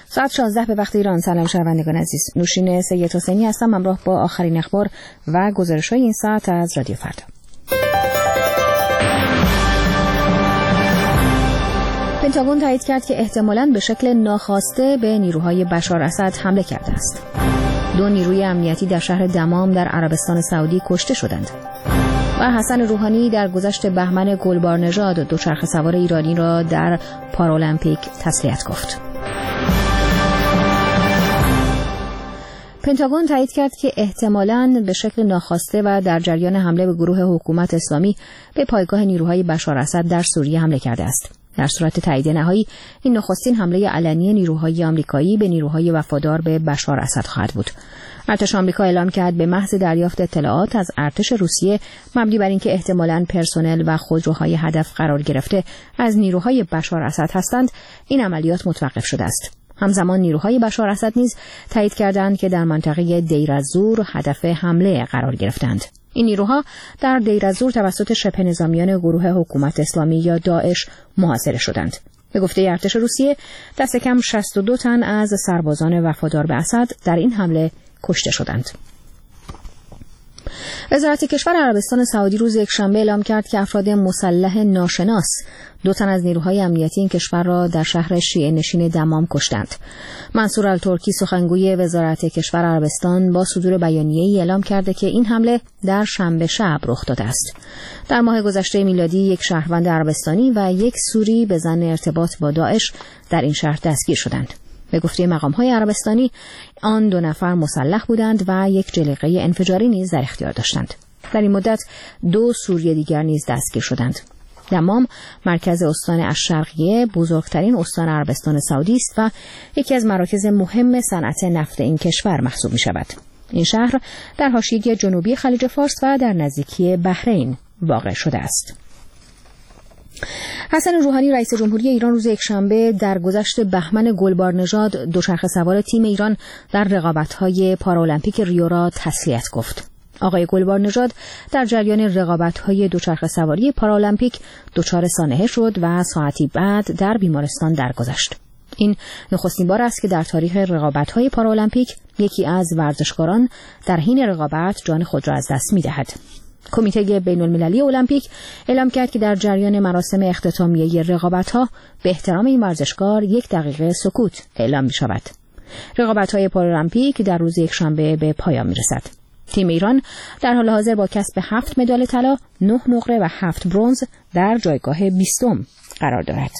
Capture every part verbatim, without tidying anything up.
ساعت شانزده به وقت ایران. سلام شنوندگان عزیز، نوشین سید حسینی هستم همراه با آخرین اخبار و گزارش‌های این ساعت از رادیو فردا. پنتاگون تایید کرد که احتمالاً به شکل ناخواسته به نیروهای بشار اسد حمله کرده است. دو نیروی امنیتی در شهر دمام در عربستان سعودی کشته شدند. و حسن روحانی در گذشت بهمن گلبارنژاد دوچرخه سوار ایرانی را در پارالمپیک تسلیت گفت. پنتاگون تایید کرد که احتمالاً به شکل ناخواسته و در جریان حمله به گروه حکومت اسلامی به پایگاه نیروهای بشار اسد در سوریه حمله کرده است. در صورت تایید نهایی، این نخستین حمله علنی نیروهای آمریکایی به نیروهای وفادار به بشار اسد خواهد بود. ارتش آمریکا اعلام کرد به محض دریافت اطلاعات از ارتش روسیه مبنی بر اینکه احتمالاً پرسنل و خودروهای هدف قرار گرفته از نیروهای بشار اسد هستند، این عملیات متوقف شده است. همزمان نیروهای بشار اسد نیز تایید کردند که در منطقه دیر الزور هدف حمله قرار گرفتند. این نیروها در دیر الزور توسط شبه نظامیان گروه حکومت اسلامی یا داعش محاصره شدند. به گفته ارتش روسیه، دست کم شصت و دو تن از سربازان وفادار به اسد در این حمله کشته شدند. وزارت کشور عربستان سعودی روز یکشنبه اعلام کرد که افراد مسلح ناشناس دو تن از نیروهای امنیتی این کشور را در شهر شیعه نشین دمام کشتند. منصور الترکی سخنگوی وزارت کشور عربستان با صدور بیانیه‌ای اعلام کرده که این حمله در شنبه شب رخ داده است. در ماه گذشته میلادی یک شهروند عربستانی و یک سوری به ظن ارتباط با داعش در این شهر دستگیر شدند. به گفته مقام‌های عربستانی، آن دو نفر مسلح بودند و یک جلیقه انفجاری نیز در اختیار داشتند. در این مدت دو سوری دیگر نیز دستگیر شدند. دمام مرکز استان الشرقیه بزرگترین استان عربستان سعودی است و یکی از مراکز مهم صنعت نفت این کشور محسوب می‌شود. این شهر در حاشیه جنوبی خلیج فارس و در نزدیکی بحرین واقع شده است. حسن روحانی رئیس جمهوری ایران روز یکشنبه در گذشت بهمن گلبارنژاد دوچرخه سوار تیم ایران در رقابت‌های پارالمپیک ریو را تسلیت گفت. آقای گلبارنژاد در جریان رقابت‌های دوچرخه سواری پارالمپیک دچار سانحه شد و ساعتی بعد در بیمارستان درگذشت. این نخستین بار است که در تاریخ رقابت‌های پارالمپیک یکی از ورزشکاران در حین رقابت جان خود را از دست می‌دهد. کمیته بین‌المللی المپیک اعلام کرد که در جریان مراسم اختتامیه رقابت‌ها به احترام این ورزشکار یک دقیقه سکوت اعلام می‌شود. رقابت‌های پارالمپیک در روز یکشنبه به پایان می‌رسد. تیم ایران در حال حاضر با کسب هفت مدال طلا، نه نقره و هفت برنز در جایگاه بیستم قرار دارد.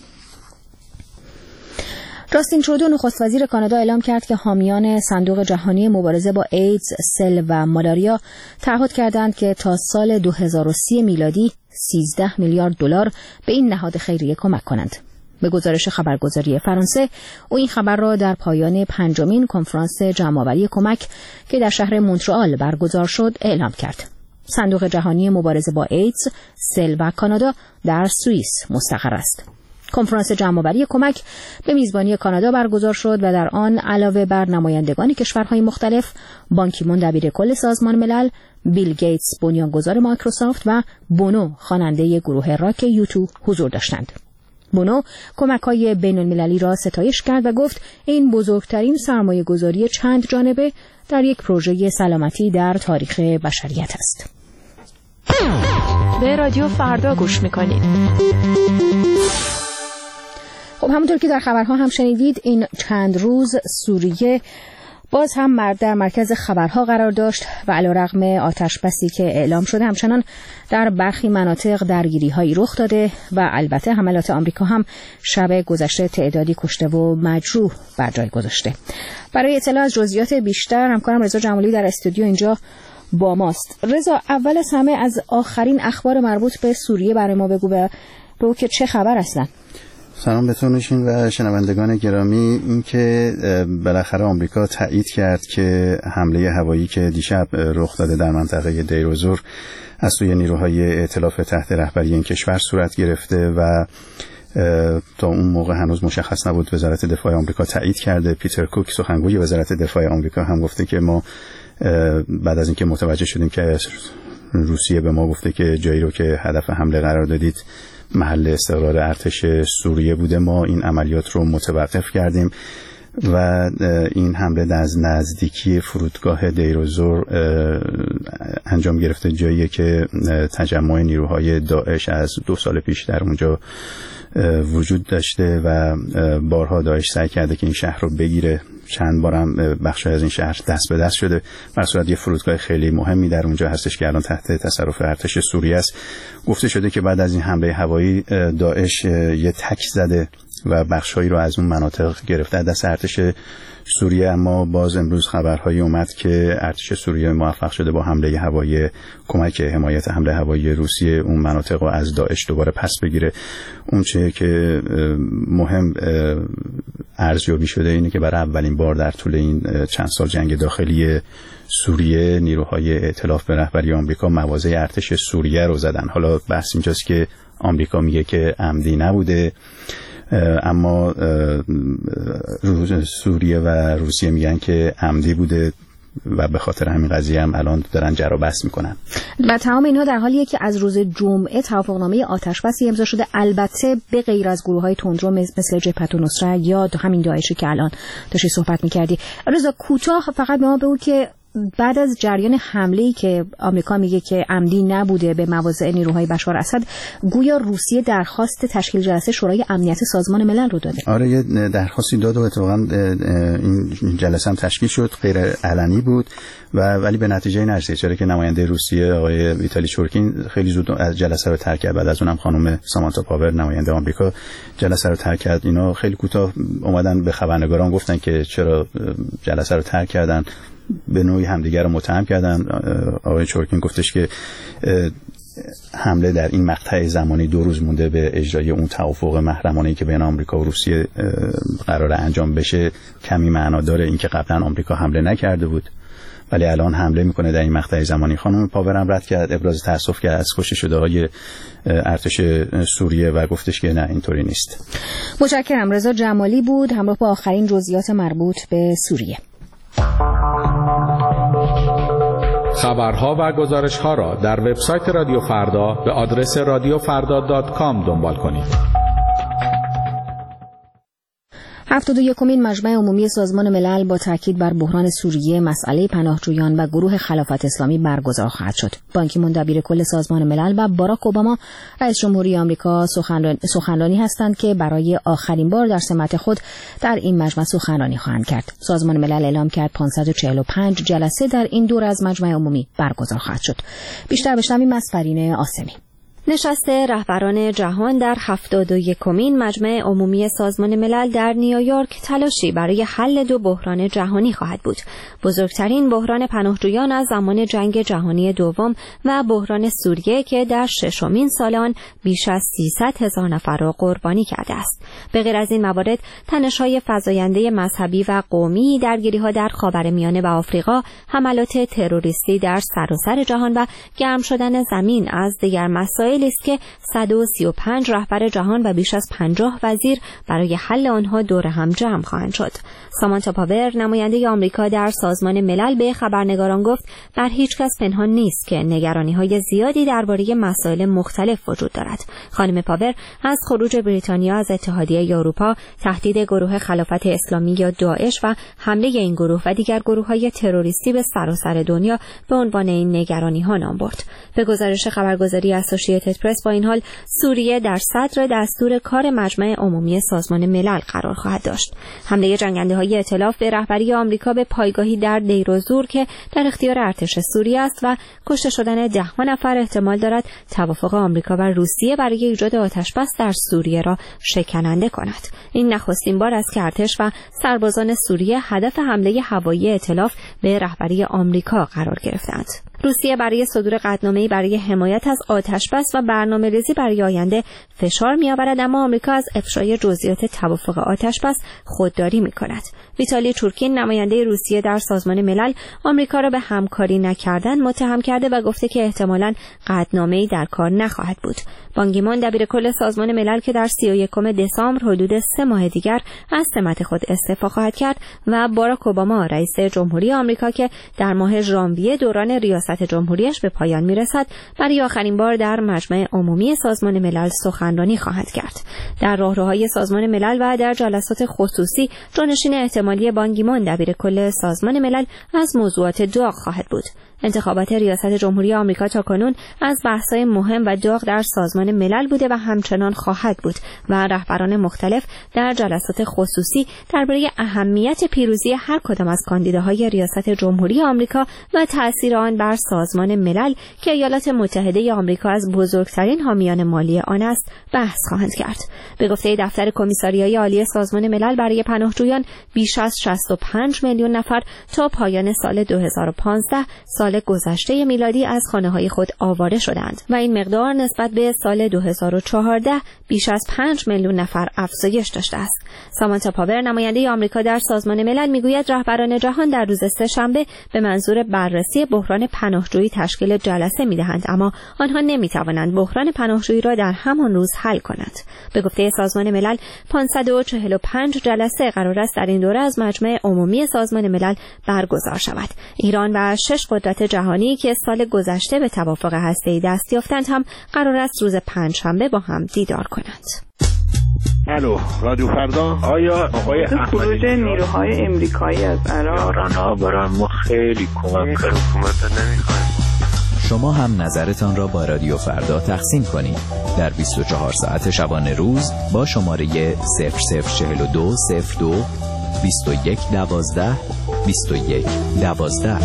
جاستین ترودو نخست وزیر کانادا اعلام کرد که حامیان صندوق جهانی مبارزه با ایدز، سل و مالاریا تعهد کردند که تا سال دو هزار و سی میلادی سیزده میلیارد دلار به این نهاد خیریه کمک کنند. به گزارش خبرگزاری فرانسه، او این خبر را در پایان پنجمین کنفرانس جمع‌آوری کمک که در شهر مونترآل برگزار شد اعلام کرد. صندوق جهانی مبارزه با ایدز، سل و کانادا در سوئیس مستقر است. کنفرانس جمع‌آوری کمک به میزبانی کانادا برگزار شد و در آن علاوه بر نمایندگان کشورهای مختلف، بان کی مون دبیرکل سازمان ملل، بیل گیتس بنیانگذار مایکروسافت و بونو خواننده گروه راک یوتو حضور داشتند. بونو کمک‌های بین‌المللی را ستایش کرد و گفت این بزرگترین سرمایه‌گذاری چند جانبه در یک پروژه سلامتی در تاریخ بشریت است. به رادیو فردا گوش می‌کنید. خب همونطور که در خبرها هم شنیدید، این چند روز سوریه باز هم مرد در مرکز خبرها قرار داشت و علیرغم آتش بسی که اعلام شده همچنان در برخی مناطق درگیری‌هایی رخ داده و البته حملات آمریکا هم شب گذشته تعدادی کشته و مجروح بر جای گذاشته. برای اطلاع از جزئیات بیشتر همکارم رضا جمالی در استودیو اینجا با ماست. رضا، اول از همه از آخرین اخبار مربوط به سوریه برای ما بگو و بگو که چه خبر اصلا؟ سلام بهتون نوشین و شنوندگان گرامی. این که بالاخره آمریکا تایید کرد که حمله هوایی که دیشب رخ داده در منطقه دیر الزور از سوی نیروهای ائتلاف تحت رهبری این کشور صورت گرفته و تا اون موقع هنوز مشخص نبود. وزارت دفاع آمریکا تایید کرده. پیتر کوک سخنگوی وزارت دفاع آمریکا هم گفته که ما بعد از اینکه متوجه شدیم که روسیه به ما گفته که جایی رو که هدف حمله قرار دادید محل استقرار ارتش سوریه بوده، ما این عملیات رو متوقف کردیم و این حمله از نزدیکی فرودگاه دیروزور انجام گرفته، جایی که تجمع نیروهای داعش از دو سال پیش در اونجا وجود داشته و بارها داعش سعی کرده که این شهر رو بگیره. چند بارم بخشی از این شهر دست به دست شده. در صورت یه فرودگاه خیلی مهمی در اونجا هستش که الان تحت تصرف ارتش سوریه است. گفته شده که بعد از این حمله هوایی داعش یه تک زده و بخشایی رو از اون مناطق گرفته دست ارتش سوریه، اما باز امروز خبرهایی اومد که ارتش سوریه موفق شده با حمله هوایی کمک حمایت حمله هوایی روسیه اون مناطق رو از داعش دوباره پس بگیره. اون چه که مهم ارزیابی شده اینه که برای اولین بار در طول این چند سال جنگ داخلی سوریه نیروهای ائتلاف به رهبری آمریکا مواضع ارتش سوریه رو زدن. حالا بحث اینجاست که آمریکا میگه که عمدی نبوده، اما سوریه و روسیه میگن که عمدی بوده و به خاطر همین قضیه هم الان دارن جر و بحث میکنن. و تمام اینها در حالیه که از روز جمعه توافقنامه آتشبسی امضا شده، البته به غیر از گروه‌های تندرو مثل جبهت النصره یا همین داعشی که الان داشتی صحبت میکردی. رضا کوتاه فقط به ما بگو که بعد از جریان حمله‌ای که آمریکا میگه که عمدی نبوده به مواضع نیروهای بشار اسد، گویا روسیه درخواست تشکیل جلسه شورای امنیت سازمان ملل رو داده. آره یه درخواستی داد و اتفاقا این جلسه هم تشکیل شد، غیر علنی بود و ولی به نتیجه نرسید، چرا که نماینده روسیه آقای ویتالی چورکین خیلی زود از جلسه رو ترک کرد. بعد از اونم خانم سامانتا پاور نماینده آمریکا جلسه رو ترک کرد. اینا خیلی کوتاه اومدن به خبرنگاران گفتن که چرا جلسه رو ترک کردن، به نوعی همدیگر رو متهم کردن. آقای چورکین گفتش که حمله در این مقطع زمانی دو روز مونده به اجرای اون توافق محرمانه‌ای که بین آمریکا و روسیه قرار انجام بشه کمی معنا داره، اینکه قبلا آمریکا حمله نکرده بود ولی الان حمله میکنه در این مقطع زمانی. خانم پاور هم رد کرد، ابراز تأسف کرد از کشته شده‌های ارتش سوریه و گفتش که نه اینطوری نیست. متشکرم. رضا جمالی بود همراه با آخرین جزئیات مربوط به سوریه. خبرها و گزارش‌ها را در وبسایت رادیو فردا به آدرس رادیو فردا دات کام دنبال کنید. هفتاد و یکمین مجمع عمومی سازمان ملل با تاکید بر بحران سوریه، مسئله پناهجویان و گروه خلافت اسلامی برگزار خواهد شد. بان کی مون دبیر کل سازمان ملل و باراک اوباما رئیس جمهوری آمریکا سخنرانی هستند که برای آخرین بار در سمت خود در این مجمع سخنرانی خواهند کرد. سازمان ملل اعلام کرد پانصد و چهل و پنج جلسه در این دور از مجمع عمومی برگزار خواهد شد. بیشتر بشنویم از فرینه آسمی. نشست رهبران جهان در هفتاد و یکمین مجمع عمومی سازمان ملل در نیویورک تلاشی برای حل دو بحران جهانی خواهد بود. بزرگترین بحران پناهجویان از زمان جنگ جهانی دوم و بحران سوریه که در ششمین سال آن بیش از سیصد هزار نفر را قربانی کرده است. به غیر از این موارد، تنش‌های فزاینده مذهبی و قومی، درگیری‌ها در خاورمیانه و آفریقا، حملات تروریستی در سراسر جهان و گرم شدن زمین از دیگر مسائل است که صد و سی و پنج رهبر جهان و بیش از پنجاه وزیر برای حل آنها دور هم جمع خواهند شد. سامانتا پاور نماینده آمریکا در سازمان ملل به خبرنگاران گفت بر هیچ کس پنهان نیست که نگرانی‌های زیادی درباره مسائل مختلف وجود دارد. خانم پاور از خروج بریتانیا از اتحادیه اروپا، تهدید گروه خلافت اسلامی یا داعش و حمله این گروه و دیگر گروه‌های تروریستی به سراسر دنیا به عنوان این نگرانی‌ها نام برد. به گزارش خبرگزاری اسوسییتد پرس با این حال سوریه در صدر دستور کار مجمع عمومی سازمان ملل قرار خواهد داشت. حمله جنگنده‌های ائتلاف به رهبری آمریکا به پایگاهی در دیروزور که در اختیار ارتش سوریه است و کشته شدن ده نفر احتمال دارد توافق آمریکا و روسیه برای ایجاد آتشبس در سوریه را شکننده کند. این نخستین بار است که ارتش و سربازان سوریه هدف حمله هوایی ائتلاف به رهبری آمریکا قرار گرفتند. روسیه برای صدور قطعنامه‌ای برای حمایت از آتشبس و برنامه‌ریزی برای آینده فشار می‌آورد، اما آمریکا از افشای جزئیات توافق آتشبس خودداری می‌کند. ویتالی چورکین نماینده روسیه در سازمان ملل آمریکا را به همکاری نکردن متهم کرده و گفته که احتمالاً قطعنامه‌ای در کار نخواهد بود. بان کی مون دبیر کل سازمان ملل که در سی و یکم دسامبر حدود سه ماه دیگر از سمت خود استعفا خواهد کرد و باراک اوباما رئیس جمهوری آمریکا که در ماه ژانویه دوران ریاست ریاست جمهوریش به پایان میرسد، برای آخرین بار در مجمع عمومی سازمان ملل سخنرانی خواهد کرد. در راهروهای سازمان ملل و در جلسات خصوصی، جانشین احتمالی بان کی مون دبیر کل سازمان ملل از موضوعات داغ خواهد بود. انتخابات ریاست جمهوری آمریکا تاکنون از بحث‌های مهم و داغ در سازمان ملل بوده و همچنان خواهد بود و رهبران مختلف در جلسات خصوصی درباره اهمیت پیروزی هر کدام از کاندیداهای ریاست جمهوری آمریکا و تأثیر آن بر سازمان ملل که ایالات متحده آمریکا از بزرگترین حامیان مالی آن است بحث خواهند کرد. به گفته دفتر کمیساریای عالی سازمان ملل برای پناهجویان، بیش از شصت و پنج میلیون نفر تا پایان سال دو هزار و پانزده سال گذشته میلادی از خانه‌های خود آواره شدند و این مقدار نسبت به سال دو هزار و چهارده بیش از پنج میلیون نفر افزایش داشته است. سامانتا پاور، نماینده آمریکا در سازمان ملل، میگوید رهبران جهان در روز سه‌شنبه به منظور بررسی بحران پناهجویی تشکیل جلسه می‌دهند، اما آنها نمی‌توانند بحران پناهجویی را در همان روز حل کنند. به گفته سازمان ملل، پانصد و چهل و پنج جلسه قرار است در این دوره از مجمع عمومی سازمان ملل برگزار شود. ایران و شش قدرت جهانی که سال گذشته به توافق هسته‌ای دست یافتند هم قرار است روز پنجشنبه با هم دیدار کنند. الو، رادیو فردا. آیا آقای خروج نیروهای امریکایی از عراق یاران‌ها برای ما خیلی کمک کرد. حکومت نمی‌خوایم. شما هم نظرتان را با رادیو فردا تقسیم کنید در بیست و چهار ساعت شبانه روز با شماره صفر صفر چهل و دو صفر دو بیست و یک دوازده بیست و یک دوازده.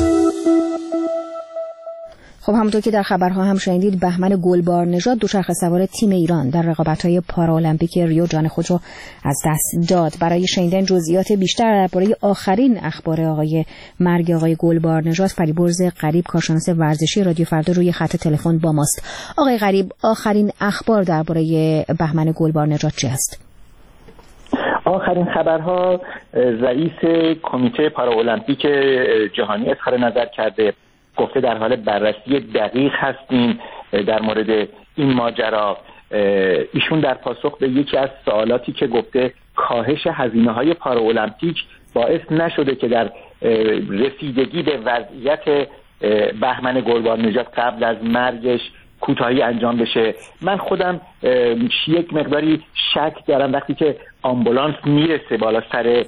خب همونطور که در خبرها هم شنیدید، بهمن گلبارنژاد، دوچرخه سوار تیم ایران در رقابت‌های پارالمپیک ریو، جان خود را از دست داد. برای شنیدن جزئیات بیشتر درباره آخرین اخبار آقای مرگ آقای گلبارنژاد، فریبرز غریب، کارشناس ورزشی رادیو فردا، روی خط تلفن با ماست. آقای غریب، آخرین اخبار درباره بهمن گلبارنژاد چه است؟ آخرین خبرها، رئیس کمیته پارالمپیک جهانی اظهار نظر کرده، گفته در حال بررسی دقیق هستیم در مورد این ماجرا. ایشون در پاسخ به یکی از سوالاتی که گفته کاهش هزینه‌های پارالمپیک باعث نشده که در رسیدگی به وضعیت بهمن گلبارنژاد قبل از مرگش کوتاهی انجام بشه. من خودم یک مقداری شک دارم وقتی که آمبولانس میرسه بالا سر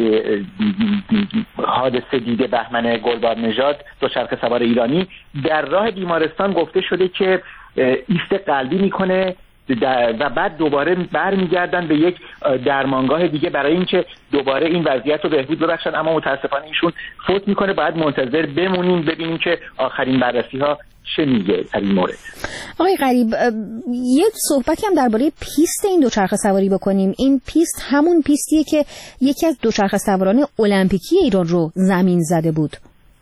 حادثه دیده بهمن گلبارنژاد، دوچرخه سوار ایرانی، در راه بیمارستان گفته شده که ایست قلبی میکنه و بعد دوباره برمیگردن به یک درمانگاه دیگه برای اینکه دوباره این وضعیت رو بهبود ببخشن، اما متاسفانه ایشون فوت میکنه. باید منتظر بمونیم ببینیم که آخرین بررسی ها چه میگه در این مورد. آقای غریب، یک صحبتی هم درباره پیست این دوچرخه سواری بکنیم. این پیست همون پیستیه که یکی از دوچرخه سواران المپیکی ایران رو زمین زده بود.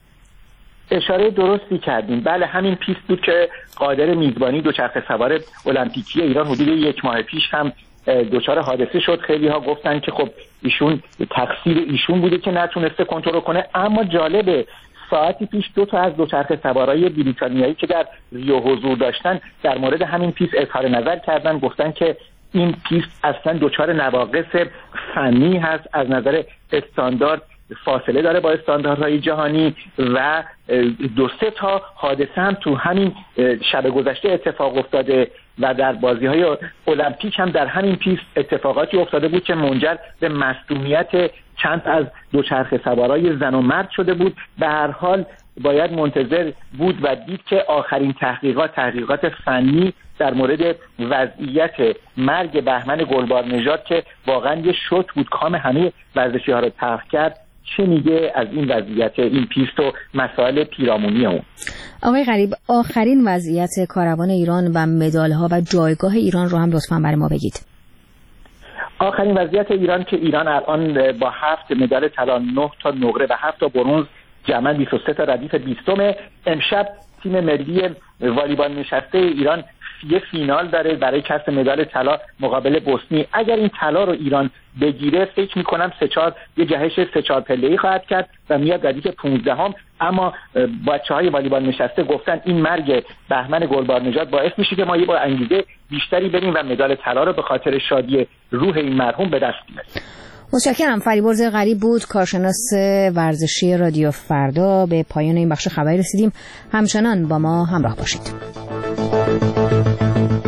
اشاره درستی کردیم. بله، همین پیست بود که قادر میزبانی دوچرخه سوار المپیکی ایران حدود یک ماه پیش هم دچار حادثه شد. خیلی ها گفتن که خب ایشون تقصیر ایشون بوده که نتونسته کنترل کنه، اما جالبه ساعتی پیش دو تا از دوچرخه سوارای بریتانیایی که در ریو حضور داشتن در مورد همین پیست اظهار نظر کردن. گفتن که این پیست اصلا دچار نواقص فنی هست، از نظر استاندارد فاصله داره با استانداردهای جهانی و دو سه تا حادثه هم تو همین شب گذشته اتفاق افتاده و در بازی‌های المپیک هم در همین پیست اتفاقاتی افتاده بود که منجر به مصدومیت چند از دوچرخه سوارای زن و مرد شده بود. به هر حال باید منتظر بود و دید که آخرین تحقیقات تحقیقات فنی در مورد وضعیت مرگ بهمن گلبارنژاد که واقعا یه شوک بود، کام همه ورزشی‌ها رو تلخ کرد، چه میگه از این وضعیت این پیست و مسائل پیرامونی اون. آقای غریب، آخرین وضعیت کاروان ایران و مدال‌ها و جایگاه ایران رو هم لطفاً برای ما بگید. آخرین وضعیت ایران که ایران الان با هفت مدال طلا، نه تا نقره و هفت تا برنز، جمعاً بیست و سه تا ردیف بیستم. امشب تیم ملی والیبال نشسته ایران یه فینال داره برای کسب مدال طلا مقابل بوسنی. اگر این طلا رو ایران بگیره فکر میکنم سه چهار یه جهش سه چهار پله‌ای خواهد کرد و میاد ردیف پانزدهم. اما بچه‌های والیبال نشسته گفتن این مرگ بهمن گلبارنژاد باعث میشه که ما یه با انگیزه بیشتری بریم و مدال طلا رو به خاطر شادی روح این مرحوم به دست بیاریم. متشکرم. فریبرز غریب بود، کارشناس ورزشی رادیو فردا. به پایان این بخش خبری رسیدیم. همچنان با ما همراه باشید.